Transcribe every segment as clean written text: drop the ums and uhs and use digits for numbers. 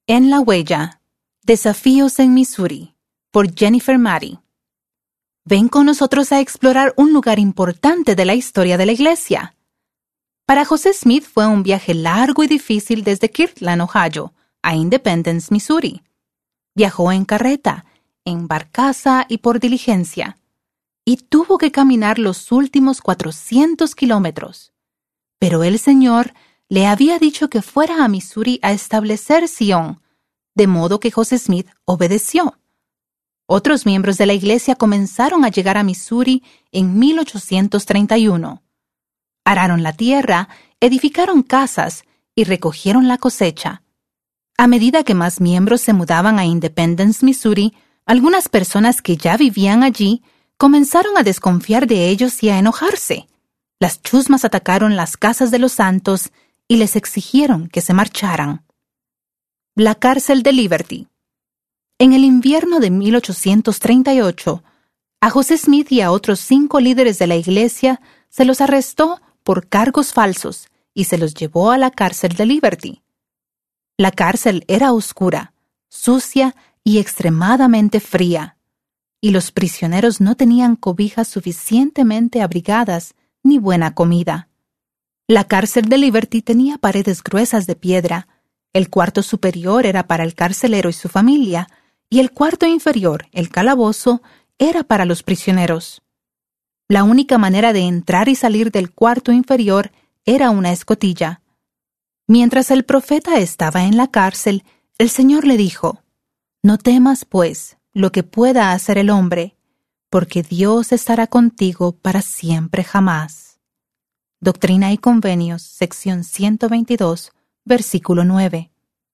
En la huella. Desafíos en Missouri, por Jennifer Matty. Ven con nosotros a explorar un lugar importante de la historia de la Iglesia. Para José Smith fue un viaje largo y difícil desde Kirtland, Ohio, a Independence, Missouri. Viajó en carreta, en barcaza y por diligencia, y tuvo que caminar los últimos 400 kilómetros. Pero el Señor le había dicho que fuera a Missouri a establecer Sion, de modo que José Smith obedeció. Otros miembros de la Iglesia comenzaron a llegar a Missouri en 1831. Araron la tierra, edificaron casas y recogieron la cosecha. A medida que más miembros se mudaban a Independence, Missouri, algunas personas que ya vivían allí comenzaron a desconfiar de ellos y a enojarse. Las chusmas atacaron las casas de los santos y les exigieron que se marcharan. La cárcel de Liberty. En el invierno de 1838, a José Smith y a otros 5 líderes de la Iglesia se los arrestó por cargos falsos y se los llevó a la cárcel de Liberty. La cárcel era oscura, sucia y extremadamente fría, y los prisioneros no tenían cobijas suficientemente abrigadas ni buena comida. La cárcel de Liberty tenía paredes gruesas de piedra. El cuarto superior era para el carcelero y su familia, y el cuarto inferior, el calabozo, era para los prisioneros. La única manera de entrar y salir del cuarto inferior era una escotilla. Mientras el profeta estaba en la cárcel, el Señor le dijo: «No temas, pues, lo que pueda hacer el hombre, porque Dios estará contigo para siempre jamás». Doctrina y Convenios, sección 122, versículo 9.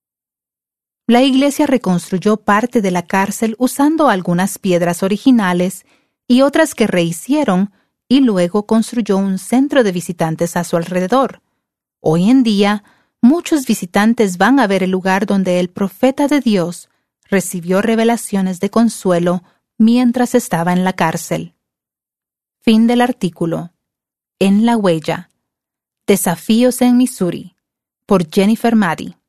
La Iglesia reconstruyó parte de la cárcel usando algunas piedras originales y otras que rehicieron, y luego construyó un centro de visitantes a su alrededor. Hoy en día, muchos visitantes van a ver el lugar donde el profeta de Dios recibió revelaciones de consuelo mientras estaba en la cárcel. Fin del artículo. En la huella. Desafíos en Missouri, por Jennifer Matty.